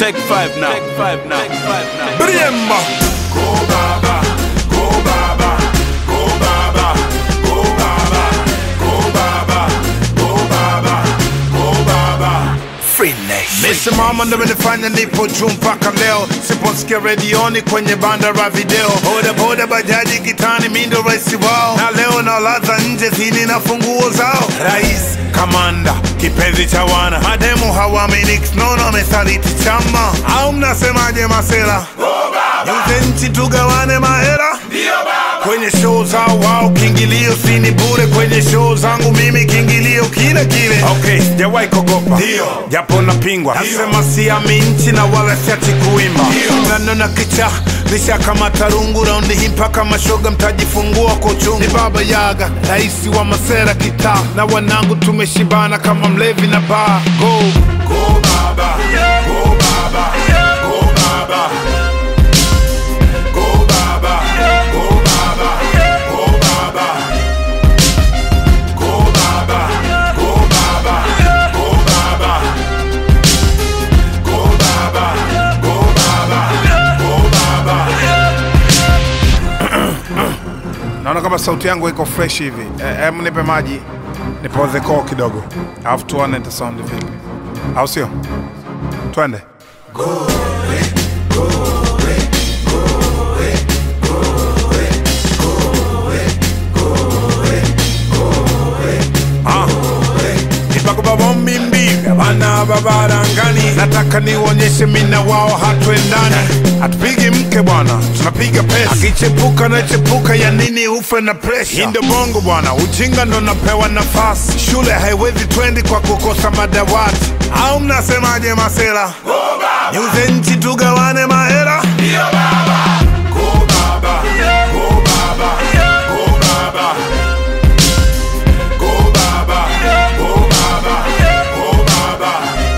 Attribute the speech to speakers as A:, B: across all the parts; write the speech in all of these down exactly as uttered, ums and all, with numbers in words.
A: Take five now. Take five now. Take five now.
B: Bremba. Go Baba, go Baba, go Baba, go Baba, go Baba, go Baba, go Baba. Free Nation. Nisimama ndo menifanya nipo juu mpaka leo. Siposikia redioni kwenye banda la video. Boda boda bajaji kitani mindo raisi wao. Na leo na laza nje zini na funguo zao. Rais, kamanda, kipenzi cha wana. Mademu hawamini nono mesaliti chama. Au mnasemaje masela? Yuze nchi tugawane mahera. Dio baba. Kwenye show zao wao kiingilio sini bure. Kwenye show zangu mimi kiingilio kile kile. Okay, sijawahi kugopa. Dio. Japo napingwa. Nasema siami nchi na wala siachi kuimba. Nano na kicha nisha kama tarungu. Raundi hii mpaka mashoga mtajifungua kwa uchungu. Ni Baba Yaga, raisi wa masera kita. Na wanangu tumeshibana kama mlevi na bar. Go, go Baba, go Baba, go Baba. Naona kama sauti yangu iko fresh hivi. Eh, mnipe maji nipoze koo kidogo. Alafu tuone ita sound vipi. Au sio? Twende. Go away, go away, go away, go away, go away, go away, go away. Ah. Nipako baba mimbi, bana baba rangani. Nataka nionyeshe mimi na wao hatuendani. Hatupigi mke bwana, tunapiga pesa. Akichepuka na chepuka ya nini ufe na pressure. Hii ndio bongo bwana, ujinga ndo napewa nafasi. Shule haiwezi twendi kwa kukosa madawati. Au mnasemaje masela? Go Baba. Yuze nchi tugawane mahera. Dio baba. Go Baba, go Baba, go Baba. Go Baba, go Baba, go Baba.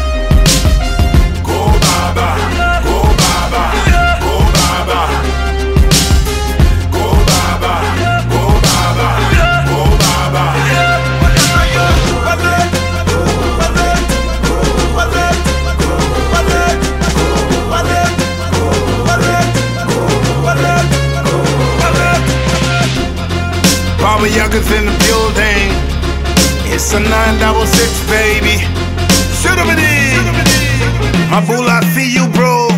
B: Go Baba, go Baba, go Baba. Go Baba, go Baba, go Baba. Baba Yaga's in the building. It's a nine double six, baby. Shoot him it in. My bull, I see you, bro.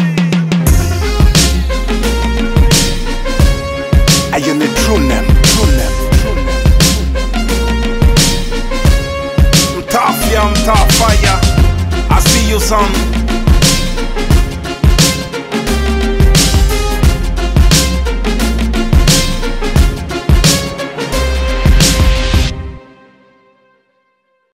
B: I am the true name, true name, true name. I'm tough, yeah, I'm tough, fire. I see you, son.